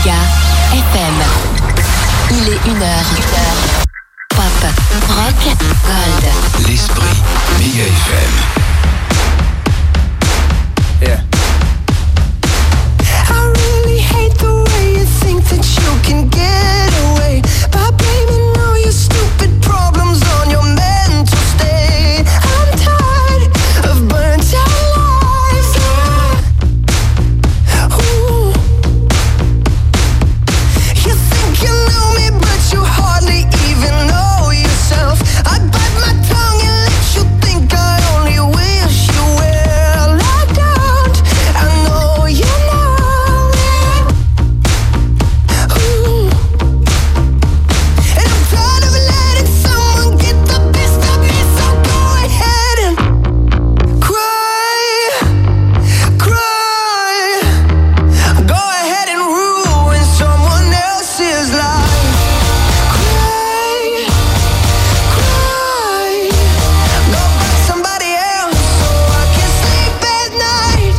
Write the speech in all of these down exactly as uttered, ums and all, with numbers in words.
Méga F M. Il est une heure. Une heure. Pop, rock, gold. L'esprit Méga F M. Yeah. I really hate the way you think that you can get away by blaming all your stupid problems on your mental state. I'm tired of burnt out lives. Ooh. You think you know me, but you hardly even know yourself. I bite my tongue and let you think I only wish you well. I don't, I know you know it. Ooh. And I'm tired of letting someone get the best of me, so go ahead and cry, cry. Go ahead and ruin someone else's life. Cry, cry. Go find somebody else so I can sleep at night.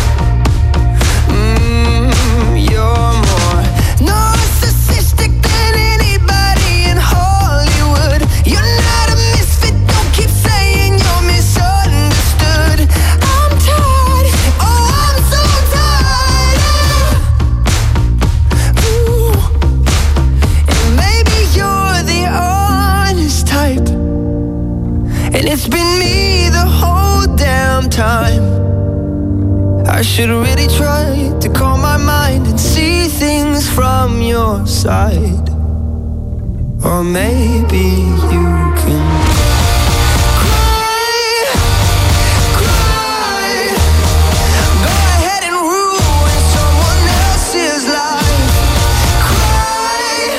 Mmm, you're more narcissistic than anybody in Hollywood. You're not a misfit, don't keep saying you're misunderstood. I'm tired, oh I'm so tired. Ooh. And maybe you're the honest type, and it's been me the whole damn time. I should really try to calm my mind and see things from your side. Or maybe you can cry, cry. Go ahead and ruin someone else's life. Cry,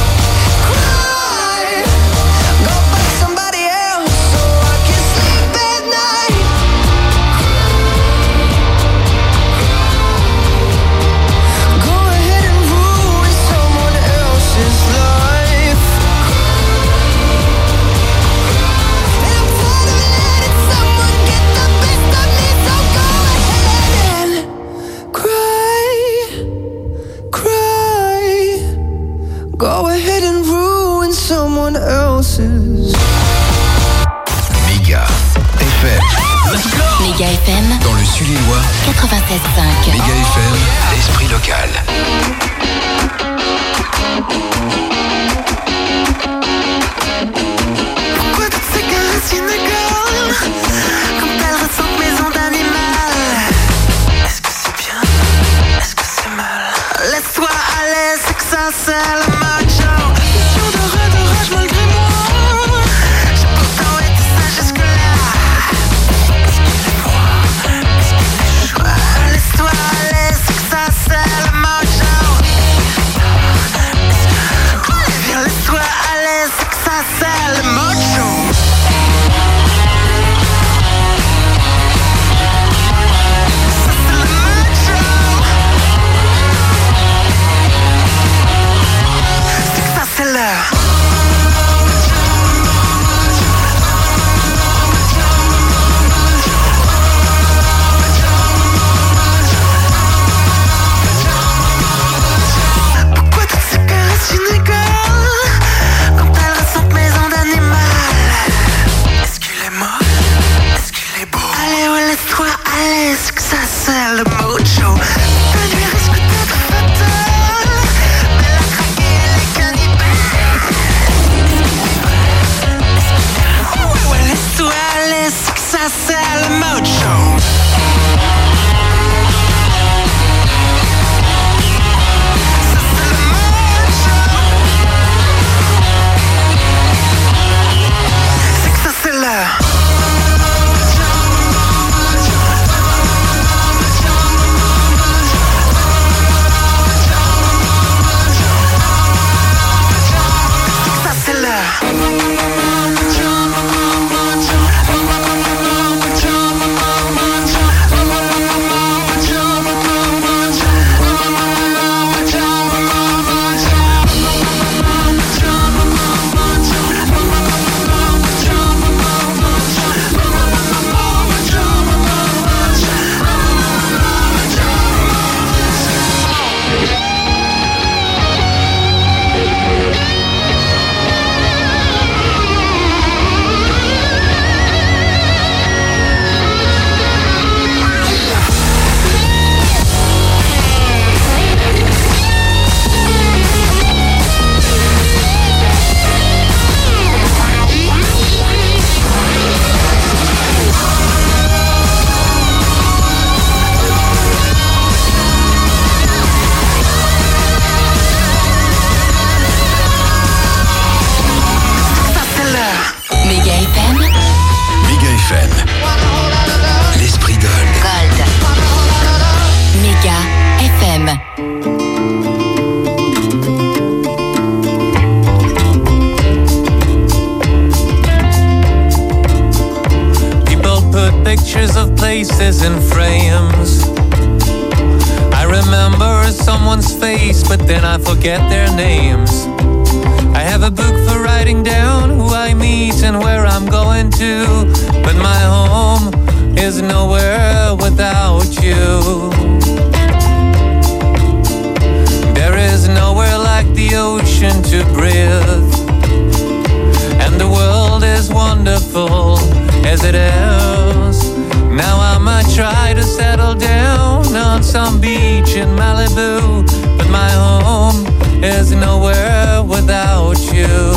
cry. Go find somebody else so I can sleep at night. Go ahead and ruin someone else's life. And I'm tired of letting someone get the best of me, so go ahead and cry, cry. Go ahead and ruin someone else's. Méga F M. Méga F M Dans le Sulillois, quatre-vingt-seize virgule cinq. Méga F M, l'esprit local. Pourquoi toutes ces caresses inégales quand elles ressentent mes ondes animales? Est-ce que c'est bien? Est-ce que c'est mal? Laisse-toi aller, c'est que ça c'est le macho. Mission de rêve, de rage malgré moi. J'ai pourtant été sage jusque-là. Est-ce qu'il est froid? Est-ce qu'il est chaud? Laisse-toi aller, c'est que ça c'est le macho. Allez viens, laisse-toi aller, c'est que ça c'est le macho. Ça c'est le macho. Méga F M. Pictures of places in frames. I remember someone's face, but then I forget their names. I have a book for writing down who I meet and where I'm going to, but my home is nowhere without you. There is nowhere like the ocean to breathe, and the world is wonderful as it is. Now I might try to settle down on some beach in Malibu, but my home is nowhere without you.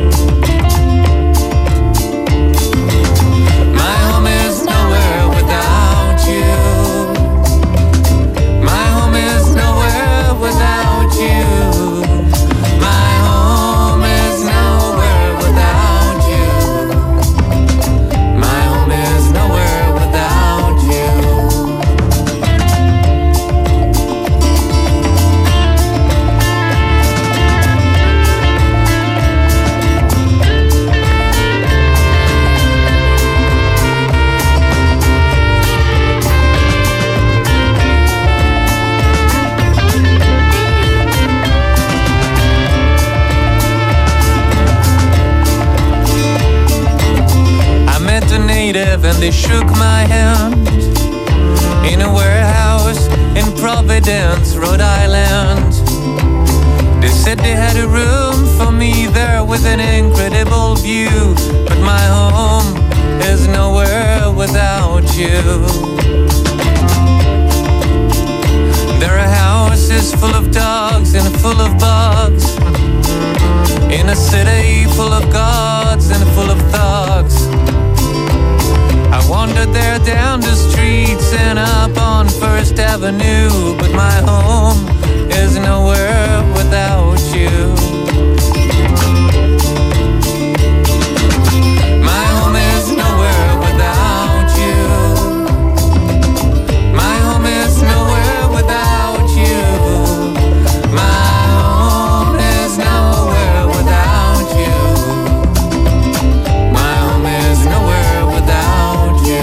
My home is nowhere without you. My home is nowhere without you. My home is nowhere without you. My home is nowhere without you. And they shook my hand in a warehouse in Providence, Rhode Island. They said they had a room for me there with an incredible view, but my home is nowhere without you. There are houses full of dogs and full of bugs, in a city full of gods and full of thugs. I wandered there down the streets and up on First Avenue, but my home is nowhere without you. My home is nowhere without you. My home is nowhere without you. My home is nowhere without you. My home is nowhere without you.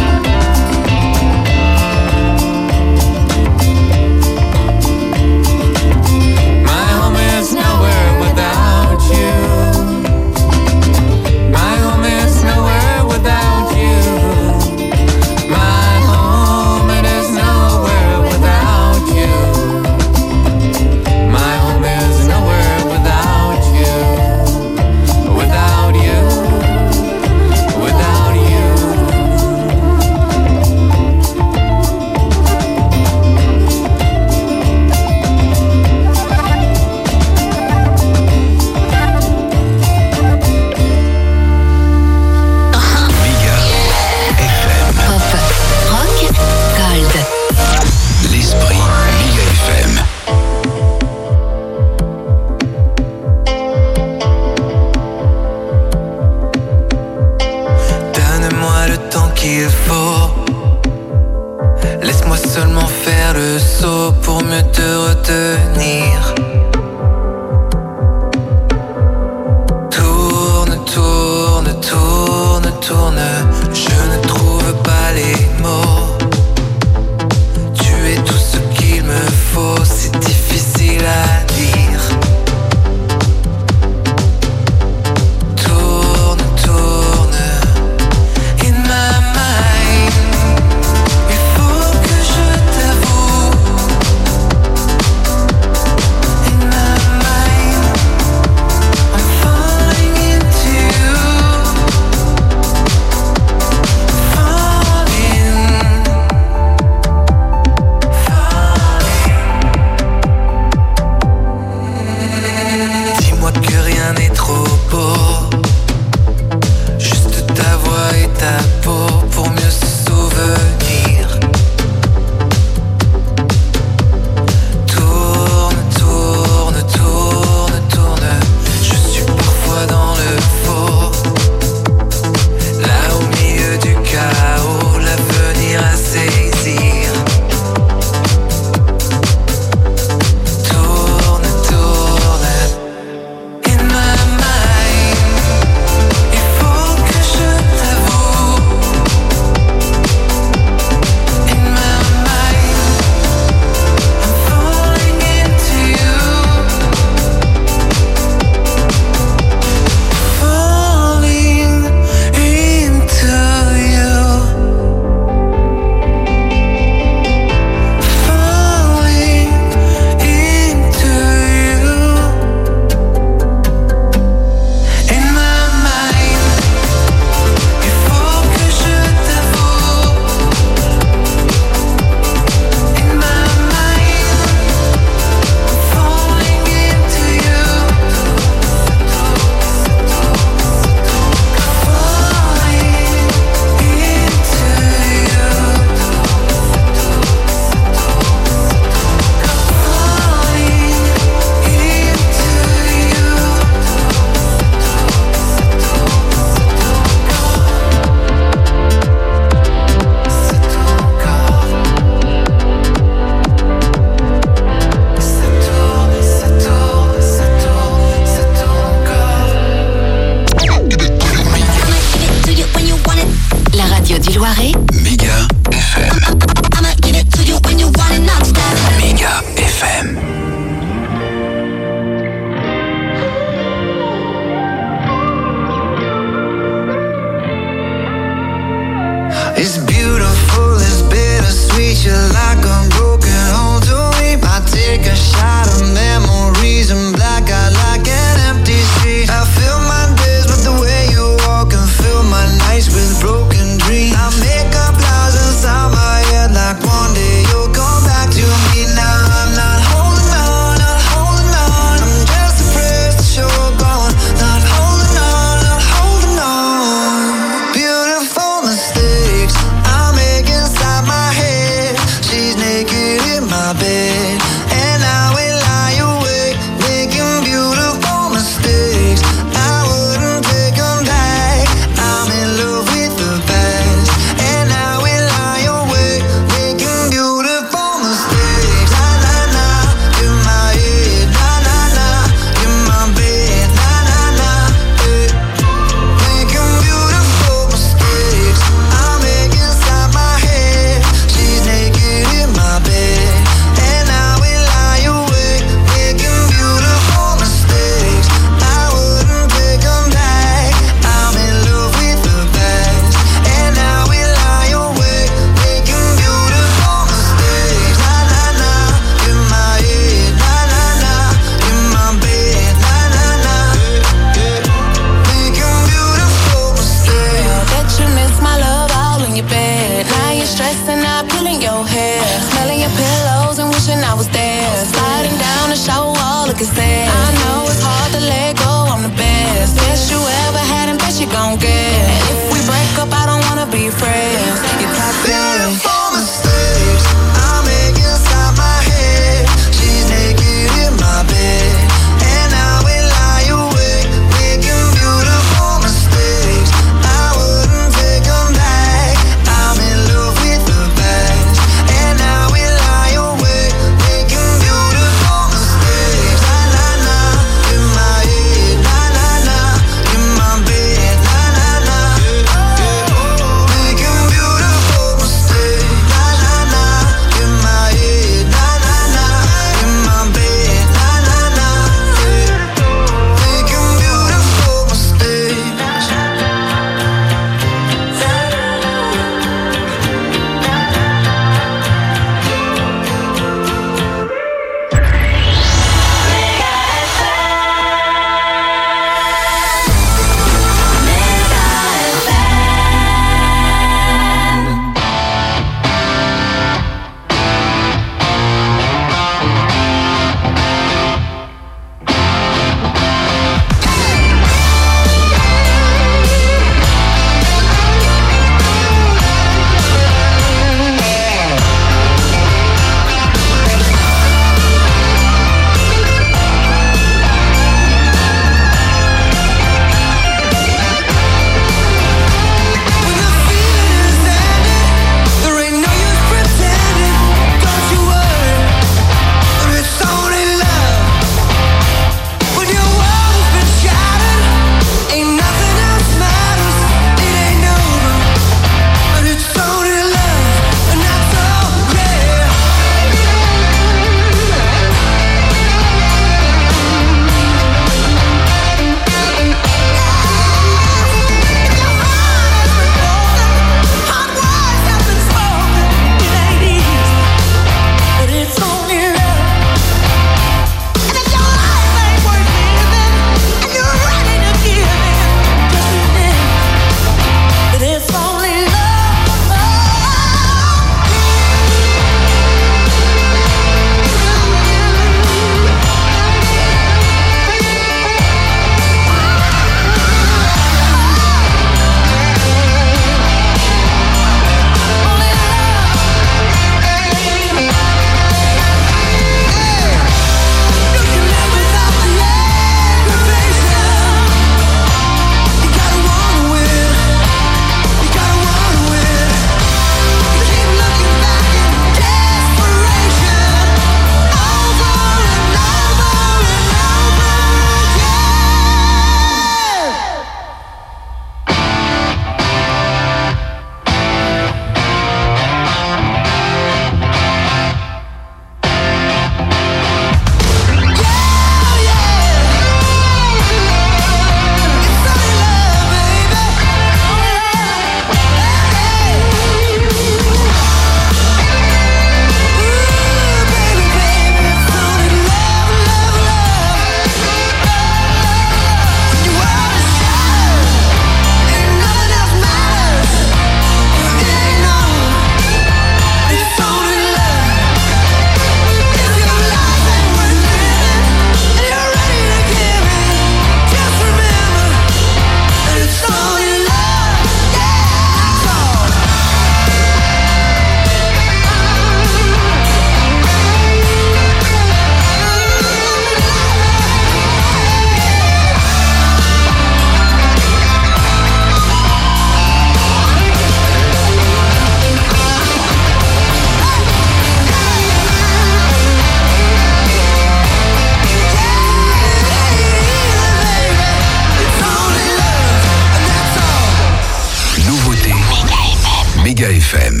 F M.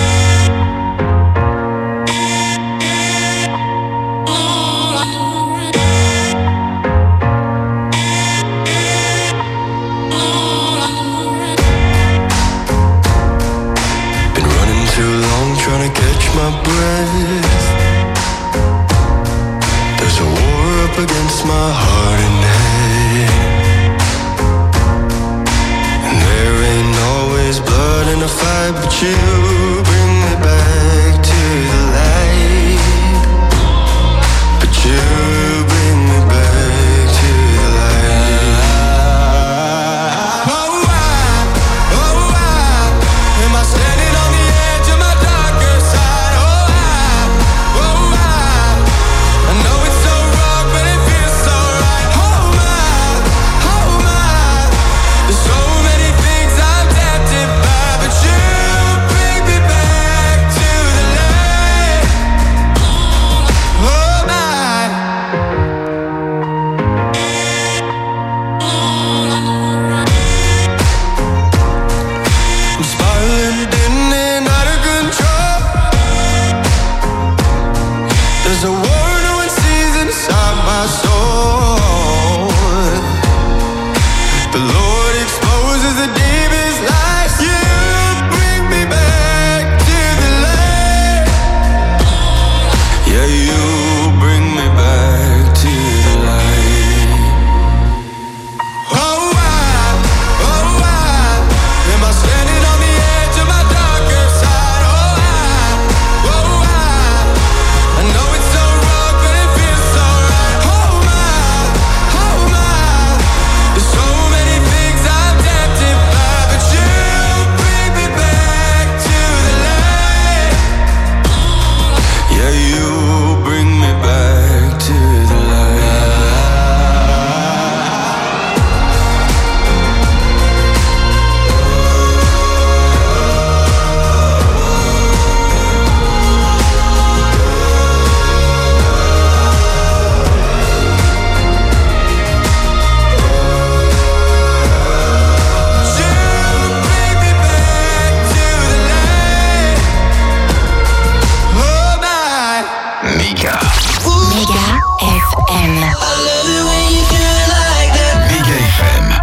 Trying to catch my breath. There's a war up against my heart and head. And there ain't always blood in a fight, but you bring me back to the light. But you bring me back to the light. Oh, why, oh, why am I standing on the edge of my darker side? Oh, why, oh, why I know it's so wrong, but it feels so right. Oh, my, oh, my there's so many things I'm tempted by, but you bring me back to the light. Oh, my. I'm spiraling in and out of control. There's a war no one sees inside my soul. The Lord exposes the deepest lies. You bring me back to the light. Yeah, you bring me back to the light. Oh, why, oh, why am I standing on the edge of my darker side? Oh, why, oh, why I know it's so wrong, but it feels so right. Oh, my, oh, my there's so many things I'm tempted by, but you bring me back to the light. Yeah, you bring me back to the light. You bring me back to the light. Oh, my. Mega. Mega F M. Mega F M.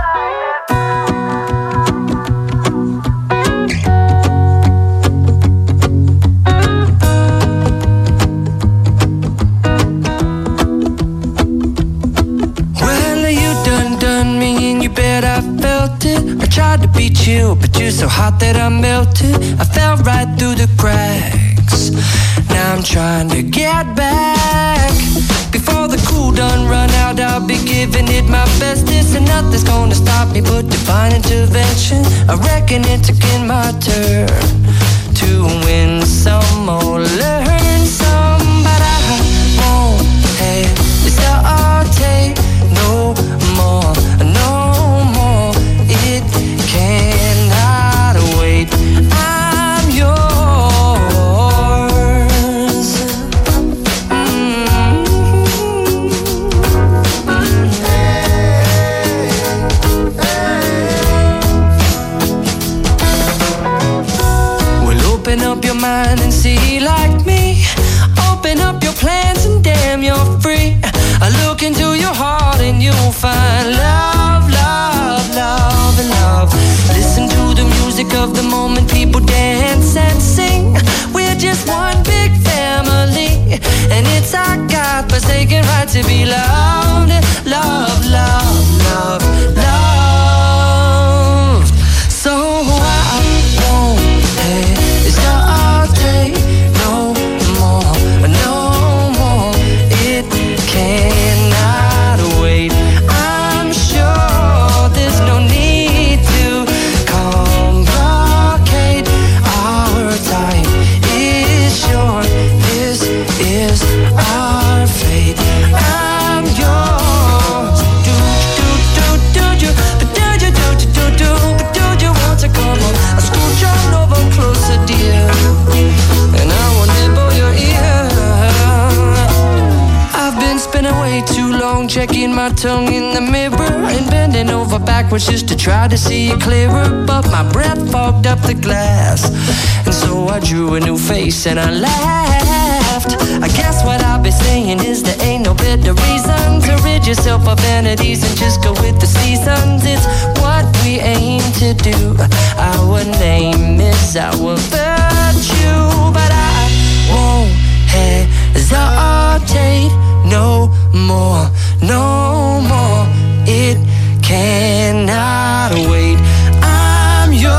Well, you done done me and you bet I felt it. I tried to be chill, but you're so hot that I melted. I fell right through the cracks. Now I'm trying to get back. Before the cool done run out, I'll be giving it my bestest. And nothing's gonna stop me but divine intervention. I reckon it's again my turn to win some or learn some. But I won't hesitate no more, no more. It cannot wait. I'm yours. Well, open up your mind and see like me. Open up your plans and damn, you're free. I look into your heart and you'll find love, love, love, and love. Listen to the music of the moment, people dance and sing. We're just one big family, and it's our God-forsaken right to be loved, love, love, love, loved. So I won't hesitate no more, no more. It cannot wait. I'm sure there's no need to complicate. Our time is short. This is our fate. I'm yours. Do do do do you, but do you do do do do, but do you want to come on? I scooch on over closer, dear, and I will nibble your ear. I've been spending way too long checking my tongue in the mirror and bending over backwards just to try to see it clearer, but my breath fogged up the glass. And so I drew a new face and I laughed. I guess what I'll be saying is there ain't no better reason to rid yourself of vanities and just go with the seasons. It's what we aim to do. Our name is our virtue, but I won't hesitate no more, no more. It cannot wait. I'm yours.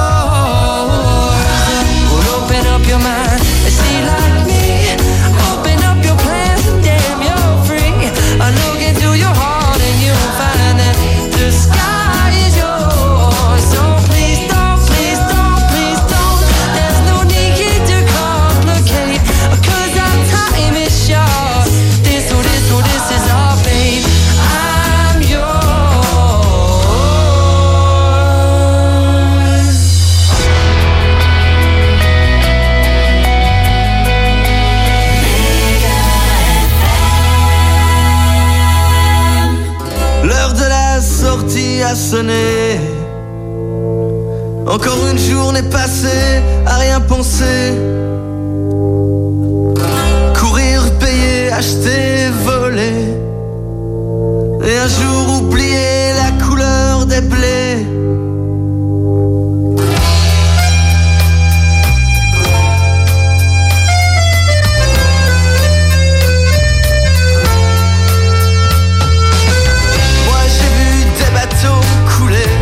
Well, open up your mind and see like me. Open up your plans and damn, you're free. I look into your heart and you'll find that the sky is yours. So please don't, please don't, please don't. There's no need to complicate, 'cause our time is short. This, oh, this, oh, this is our babe. I'm yours. L'heure de la sortie a sonné. Encore une journée passée à rien penser. Courir, payer, acheter, voler. Et un jour oublier la couleur des blés. Moi j'ai vu des bateaux couler,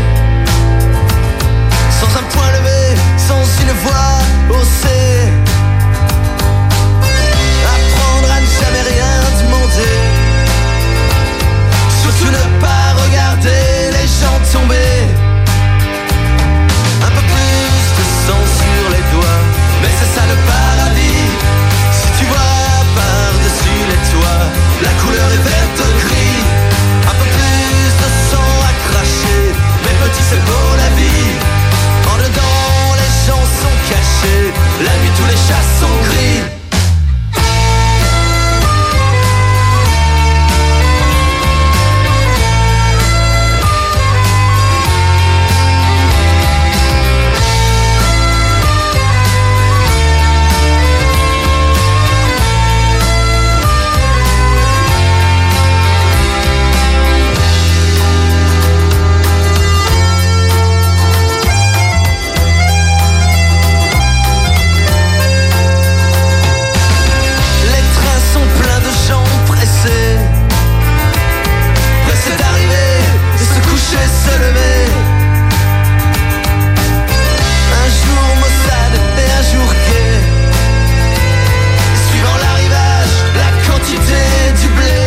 sans un point levé, sans une voix haussée. Apprendre à ne jamais rien demander, surtout ne pas regarder les gens tomber. Un peu plus de sang sur les doigts, mais c'est ça le paradis. Si tu vois par-dessus les toits, la couleur est verte gris. Un peu plus de sang à cracher, mais petit c'est beau la vie. En dedans les gens sont cachés, la nuit tous les chats sont gris. Les trains sont pleins de gens pressés, pressés d'arriver, de se coucher, se lever. Un jour Mossad et un jour quai, suivant l'arrivage, la quantité du blé.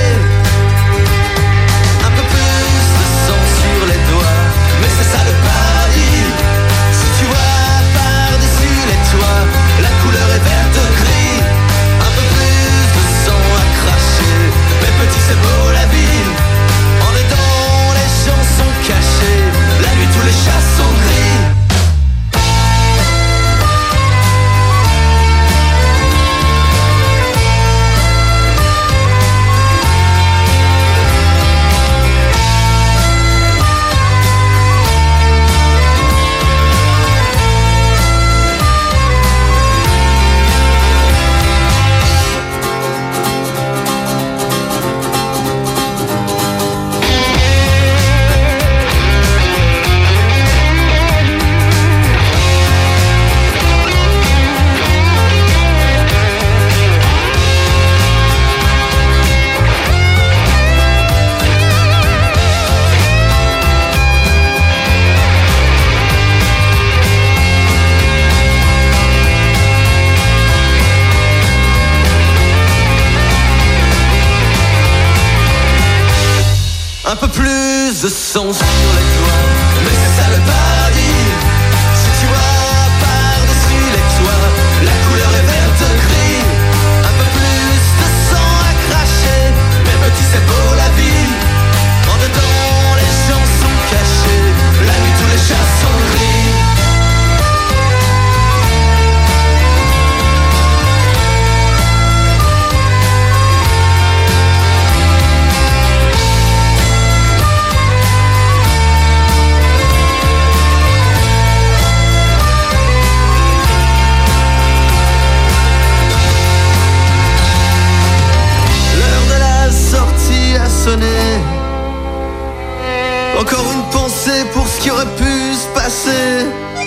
Un peu plus de sang sur les doigts, mais c'est ça le paradis. Si tu vois par-dessus les toits, la couleur est verte gris. Un peu plus de sang à cracher, mais petit c'est beau la vie. En dedans les gens sont cachés, la nuit tous les chats sont gris. Un peu plus de sang sur les toits, mais c'est ça le paradis. Si tu vois par-dessus les toits, la couleur est verte gris. Un peu plus de sang à cracher, mais petit c'est beau la vie. En dedans les gens sont cachés, la nuit tous les chats sont gris. penser pour ce qui aurait pu se passer.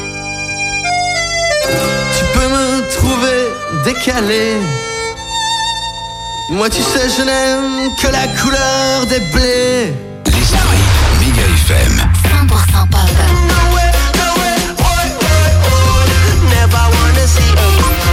Tu peux me trouver décalé. Moi tu sais je n'aime que la couleur des blés. L'esprit Méga F M. cent pour cent pop. No way, no way, oi, oi, oi. Never wanna see a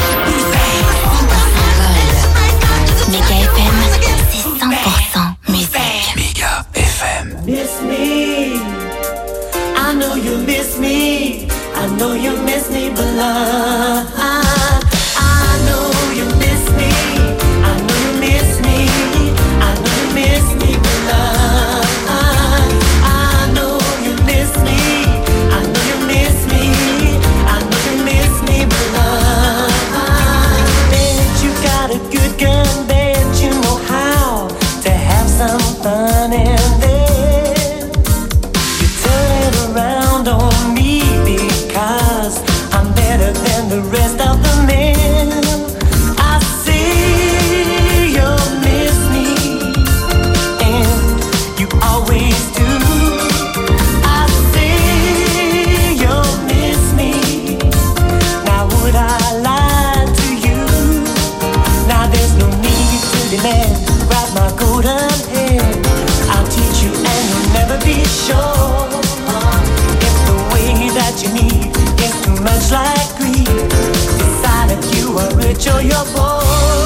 Méga F M, c'est cent pour cent musique. Méga F M. Miss me, I know you miss me, I know you miss me, but love, I, I know you miss me, I know you miss me, I know you miss me, but love, I, I know you miss me, I know you miss me, I know you miss me, but love, I bet you got a good gun, bet you know how to have some fun in there. You turn it around on me because I'm better than the rest of the men. I see you miss me, and you always do. I see you miss me. Now would I lie to you? Now there's no need to demand. Grab my golden hand, I'll teach you and you'll never be sure. If the way that you need is too much like greed, decide if you are rich or you're poor.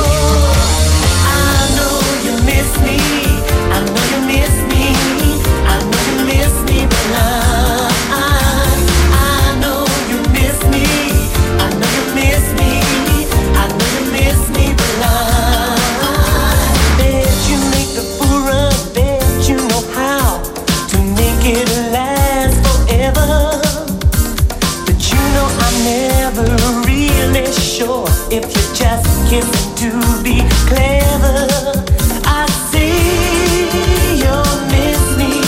I know you miss me, I know you miss me, I know you miss me, but love, I, I know you miss me, I know you miss me, I know you miss me, but love, bet you make the fool run, bet you know how to make it last forever. But you know I'm never really sure if you're just kissing to be clever. I see you miss me,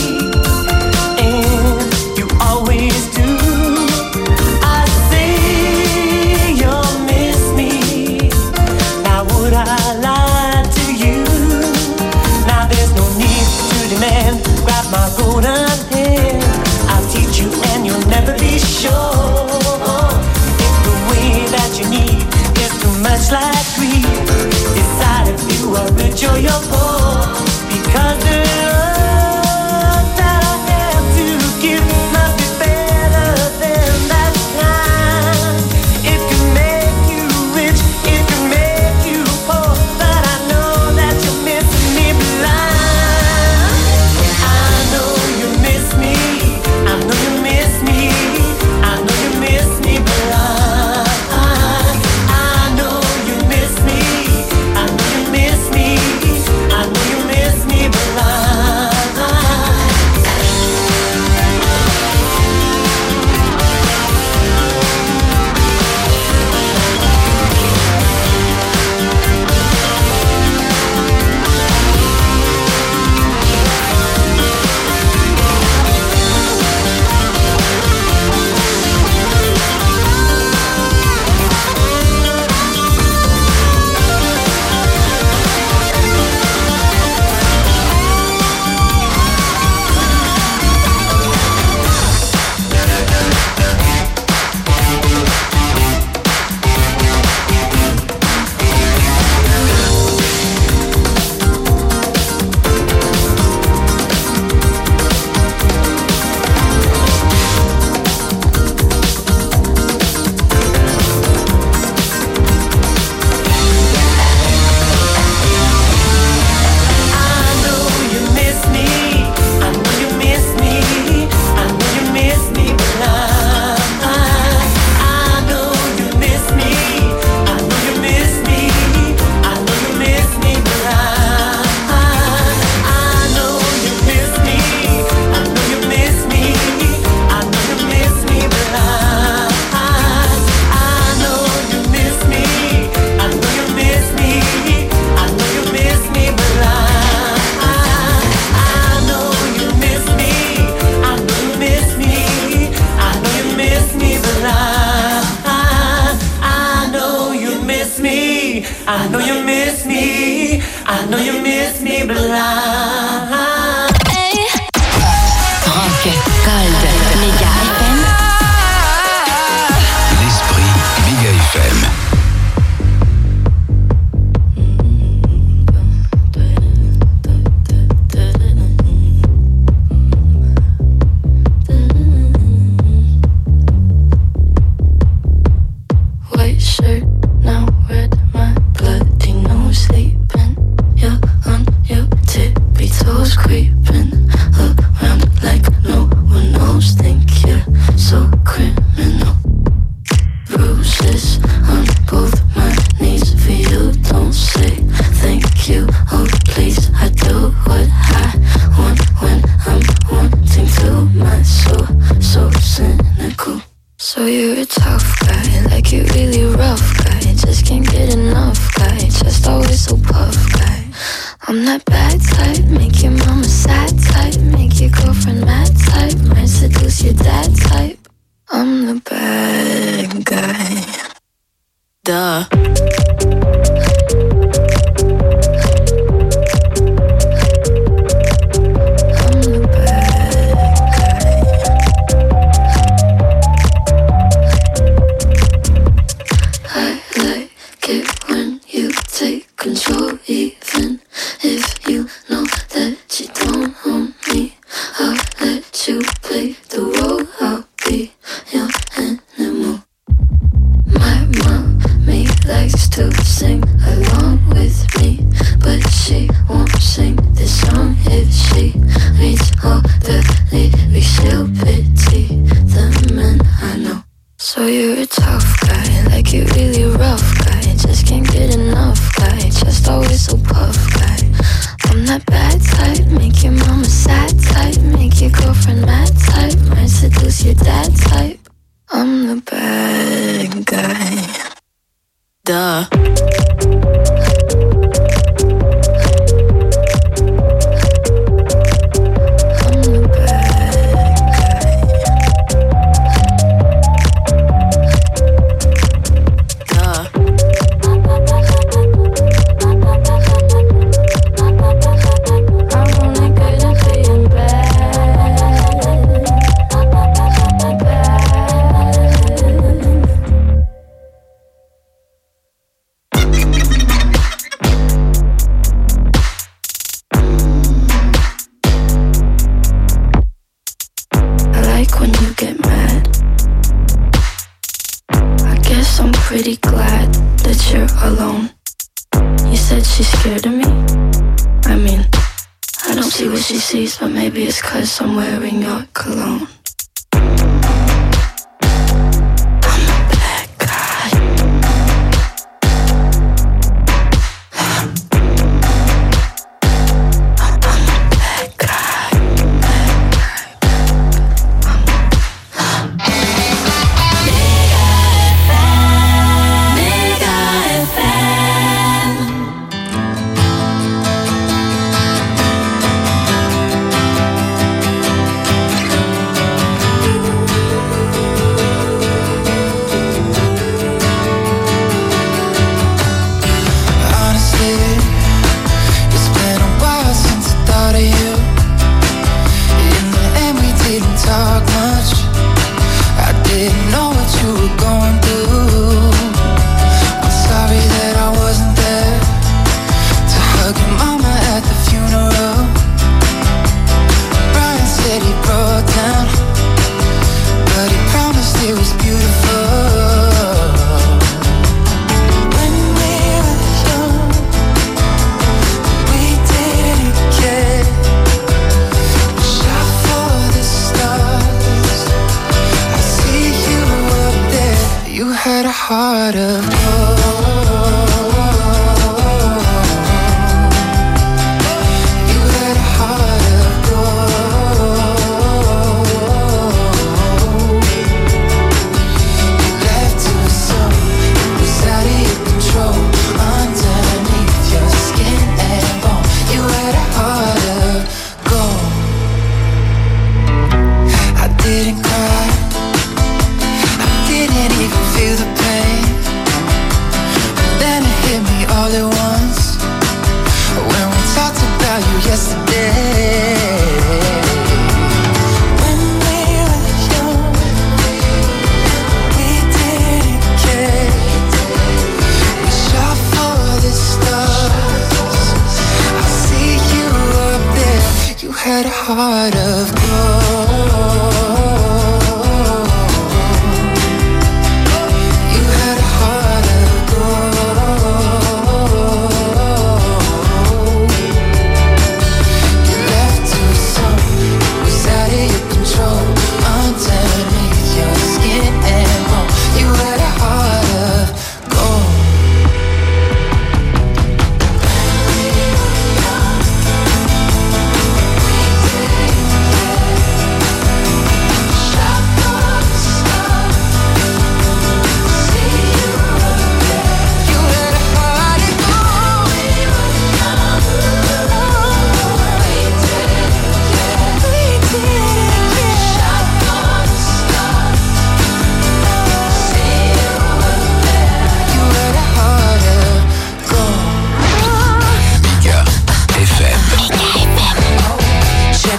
and you always do. I see you miss me. Now would I lie to you? Now there's no need to demand. Grab my golden hand, I'll teach you and you'll never be sure. If the way that you need is too much like greed, decide if you are rich or you're poor. Because the love that I have to give must be better than that kind. It can make you rich, it can make you poor, but I know that you're missing me blind. I know you miss me, I know you miss me, I know you miss me blind. I know you miss me, I know you miss me, I know you miss me blind. I know you miss me, I know you miss me blind. Rock, So you're a tough guy, like you really rough guy. Just can't get enough guy, just always so puff guy. I'm that bad type, make your mama sad type, make your girlfriend mad type, might seduce your dad type. I'm the bad guy. Duh. Control, even if you know that you don't own me. I'll let you play the role. I'll be your animal. My mommy likes to sing along with me, but she won't sing this song if she reads all the lyrics. She'll pity the men I know. So you're a tough guy, like you really rough guy. Just can't get enough guy, just always so puff guy. I'm that bad type, make your mama sad type, make your girlfriend mad type, might seduce your dad type. I'm the bad guy. Duh. Pretty glad that you're alone. You said she's scared of me. I mean, I don't see what she sees, but maybe it's 'cause I'm wearing your cologne.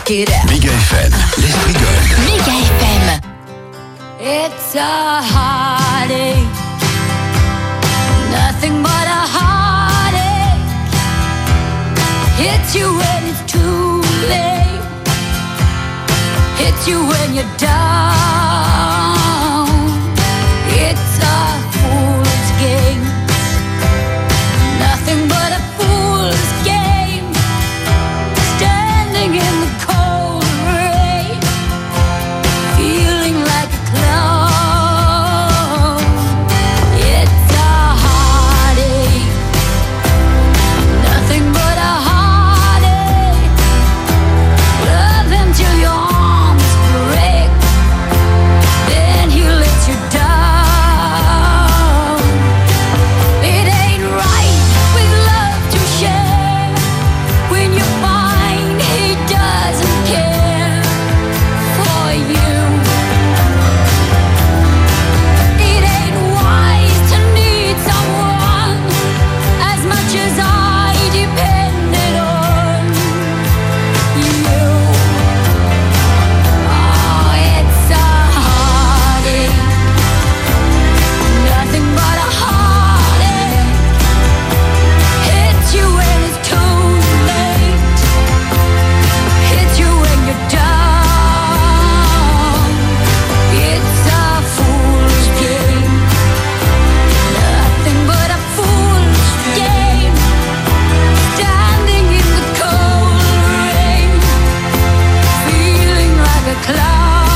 Check it out. Méga F M, l'esprit gold. Méga F M. It's a heartache, nothing but a heartache. Hits you when it's too late, hits you when you're down. It's a fool's game, nothing but a fool's game. Standing in the cold rain, feeling like a clown. It's a heartache, nothing but a heartache. Love him till your arms break, then he lets you down. It ain't right with love to share when you find he doesn't care for you. It ain't wise to need someone as much as I depended on you. Oh, it's a heartache, nothing but a heartache. Hits you when it's too late, hits you when you're down. It's a fool's game, nothing but a fool's game. Standing in the cold rain, feeling like a clown.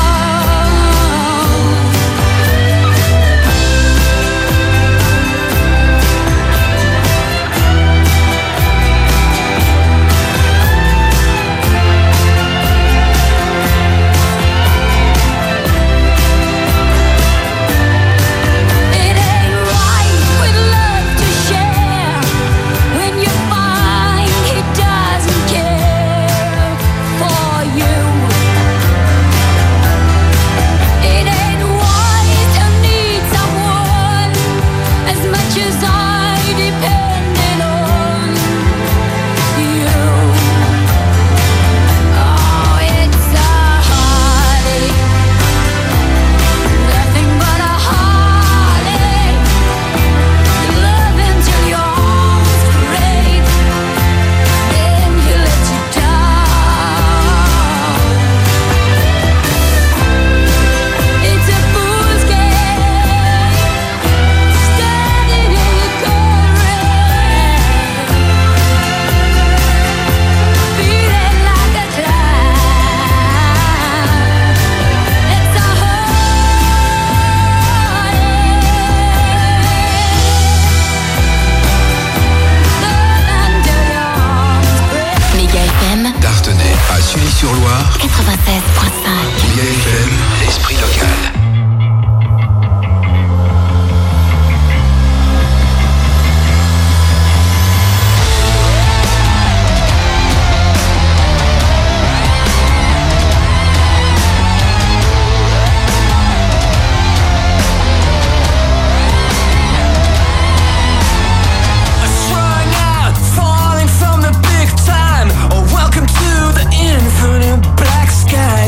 It ain't right with love to share when you find he doesn't care for you. It ain't wise to need someone as much as I depended on you. Oh, it's a heartache, nothing but a heartache. Love him till your arms break, then he lets you down. It's a fool's game, standing in the cold rain, feeling like a clown. It's a heartache. Méga F M D'Artenay à Sully-sur-Loire, quatre-vingt-seize virgule cinq. Méga F M, l'esprit local. Strung out, falling from the big time. Oh, welcome to the infinite black sky.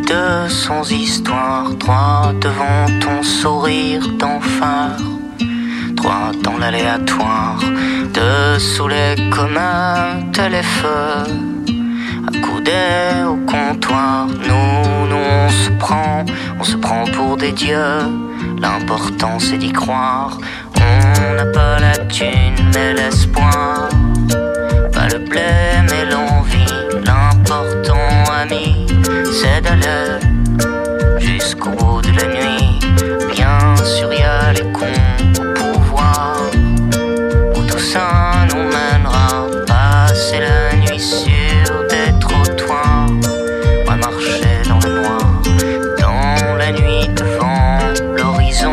de sans histoire, droit devant ton sourire d'enfer, droit dans l'aléatoire, dessous les communs, les feux, accoudés au comptoir. Nous, nous on se prend, on se prend pour des dieux, l'important c'est d'y croire. On n'a pas la thune mais l'espoir, pas le blé mais l'envie. L'important ami c'est d'aller jusqu'au bout de la nuit. Bien sûr y a les cons au pouvoir, où tout ça nous mènera. Passer la nuit sur des trottoirs, ouais, marcher dans le noir, dans la nuit devant l'horizon,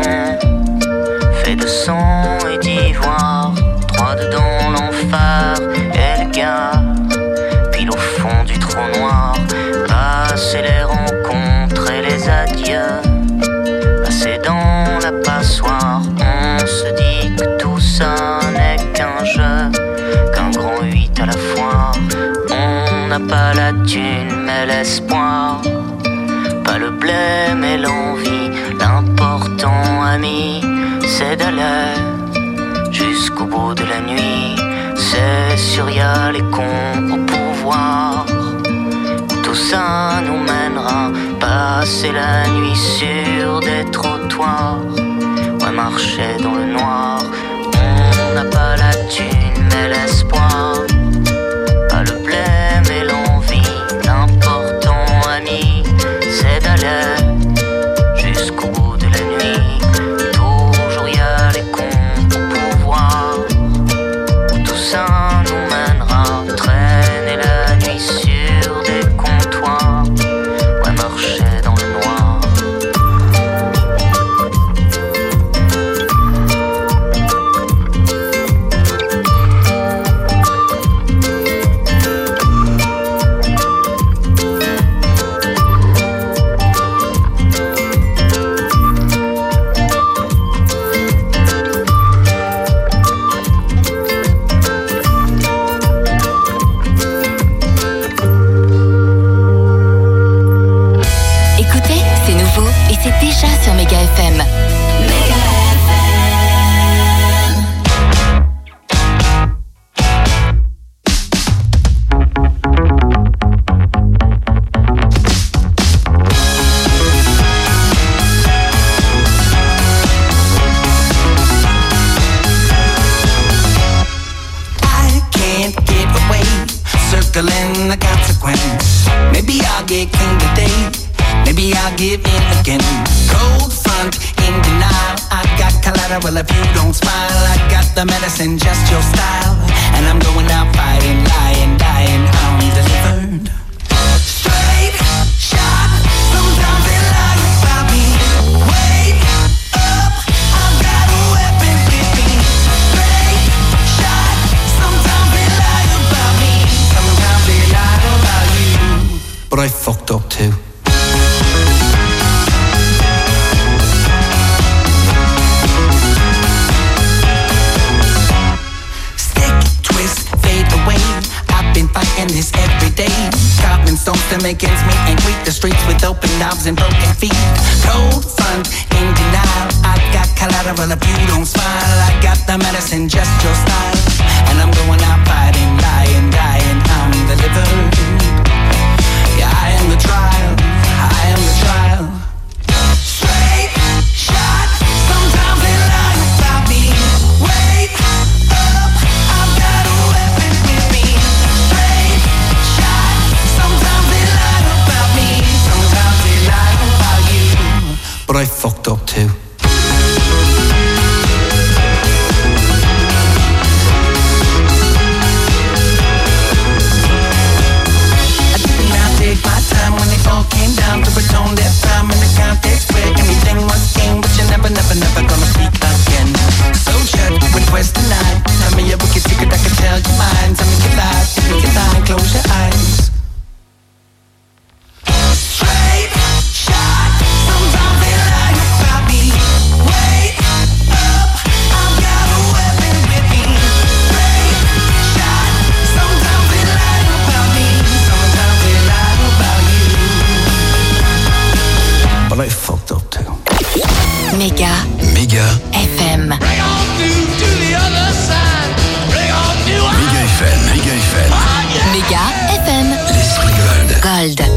fait de sang et d'ivoire, droit dedans l'enfer et le gars, pile au fond du trou noir. Passer les rencontres et les adieux, passer dans la passoire. On se dit que tout ça n'est qu'un jeu, qu'un grand huit à la fois. On n'a pas la thune mais l'espoir, pas le blé mais l'envie. L'important ami c'est d'aller jusqu'au bout de la nuit. C'est sûr y a les cons au pouvoir, tout ça nous mènera. Passer la nuit sur des trottoirs, ouais, marcher dans le noir. On n'a pas la thune mais l'espoir, pas le blé mais l'envie. L'important ami c'est d'aller jusqu'au bout de la nuit. Toujours y a les cons au pouvoir, où tout ça nous mènera. Traîner la nuit sur des comptoirs, ouais, marcher dans le noir. Écoutez, c'est nouveau et c'est déjà sur Mega F M. I can't get away, circling the consequence. Maybe I'll get clean today, maybe I'll give in again. Cold front in denial, I got collateral if you don't smile. I got the medicine, just your style, and I'm going out fighting, lying, dying, undelivered. Straight shot, sometimes they lie about me. Wait up, I've got a weapon with me. Straight shot, sometimes they lie about me, sometimes they lie about you. But I fucked up too. Stick, twist, fade away. I've been fighting this every day. Carving stones to make ends meet and greet the streets with open knobs and broken feet. Cold front in denial, I got collateral if you don't smile. I got the medicine, just your style, and I'm going out fighting, lying, dying, I'm delivered. Yeah, I am the trial, I am the trial. Straight shot, sometimes they lie about me. Wait up, I've got a weapon with me. Straight shot, sometimes they lie about me, sometimes they lie about you. But I fucked up too. Take my time when it all came down to atone that time in the context where everything was king, but you're never, never, never gonna speak again. So shut with West tonight. Tell me a wicked secret I can tell your mind. Tell me your lies, tell me your line, close your eyes. Straight shot, sometimes they lie about me. Wait up, I've got a weapon with me. Straight shot, sometimes they lie about me, sometimes they lie about you. Méga. F M. Méga F M. Méga F M. Méga F M. L'esprit Gold. Gold.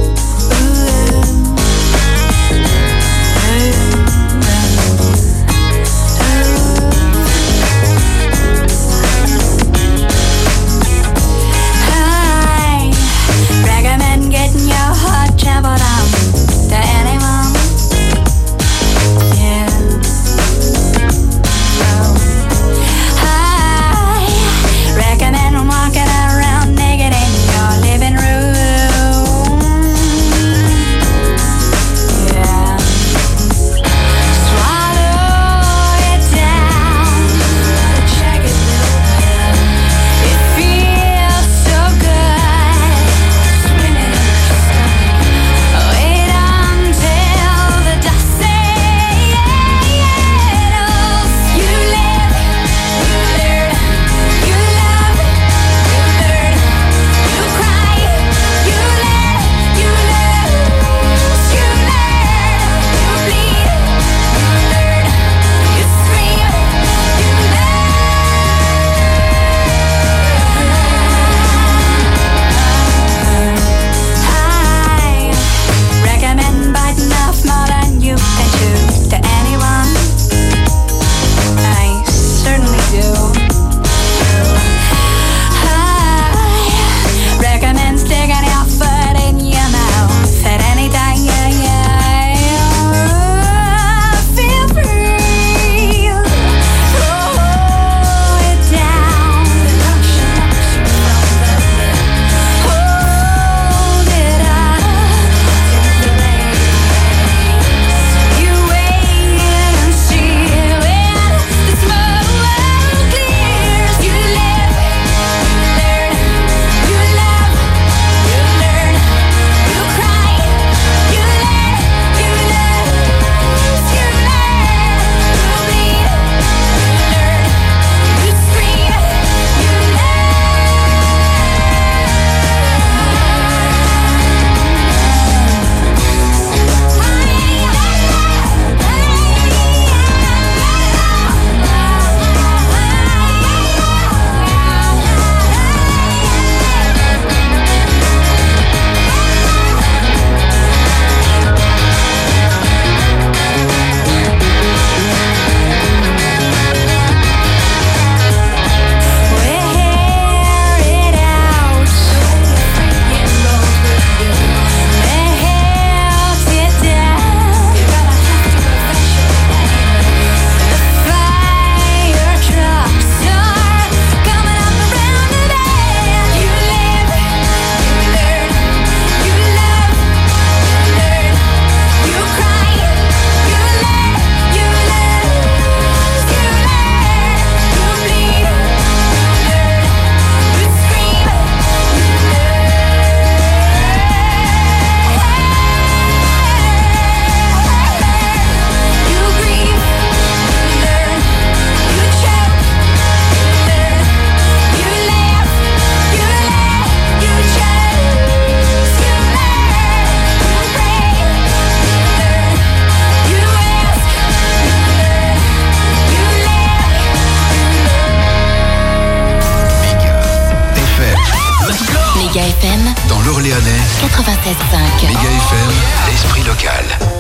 Dans l'Orléanais, quatre-vingt-seize virgule cinq. Méga F M, l'esprit local.